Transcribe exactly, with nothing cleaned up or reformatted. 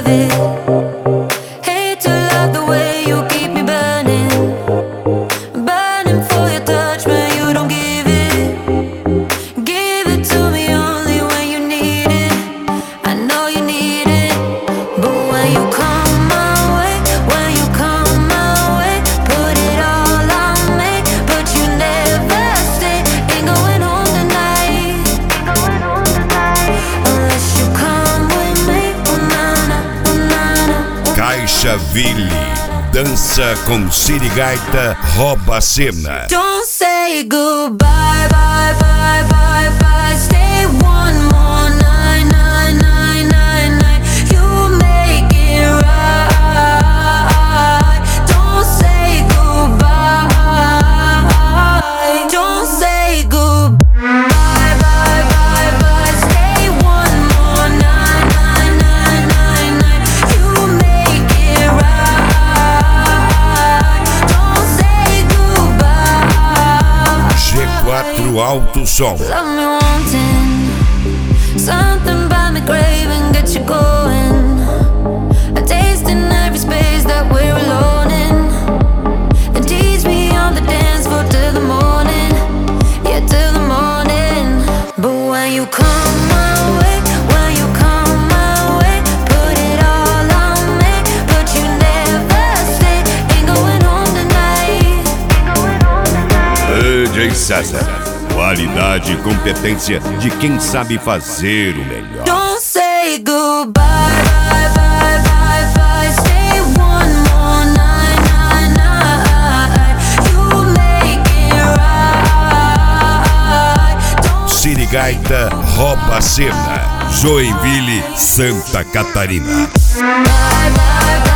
love it. Hate to love the way you keep me burning, burning for your touch, but you don't give it. Give it to me only when you need it. I know you need it, but when you come my way, when you come my way, put it all on me, but you never stay. Ain't going home tonight, ain't going home tonight, unless you come with me. Oh nana, oh nana. Caixaville, dança com City Gaita, rouba a cena. Don't say goodbye, bye, bye, bye, bye. Stay one more night, night, night, night, night. You make it right. Don't say goodbye. Don't say goodbye, bye, bye, bye. Stay one more night, night, night, night, night. You make it right. Don't say goodbye. G quatro Alto Som. Love me wanting something by me, craving, get you going. A taste in every space that we're alone in. And tease me on the dance floor till the morning, yeah, till the morning. But when you come my way, when you come my way, put it all on me, but you never stay. Ain't going home tonight, ain't going home tonight. D J César, qualidade e competência de quem sabe fazer o melhor. Don't say goodbye, bye, bye, bye, bye. Stay one more night, night, night. You make it right. Don't City Gaita, rouba a cena. Joinville, Santa Catarina. bye, bye, bye.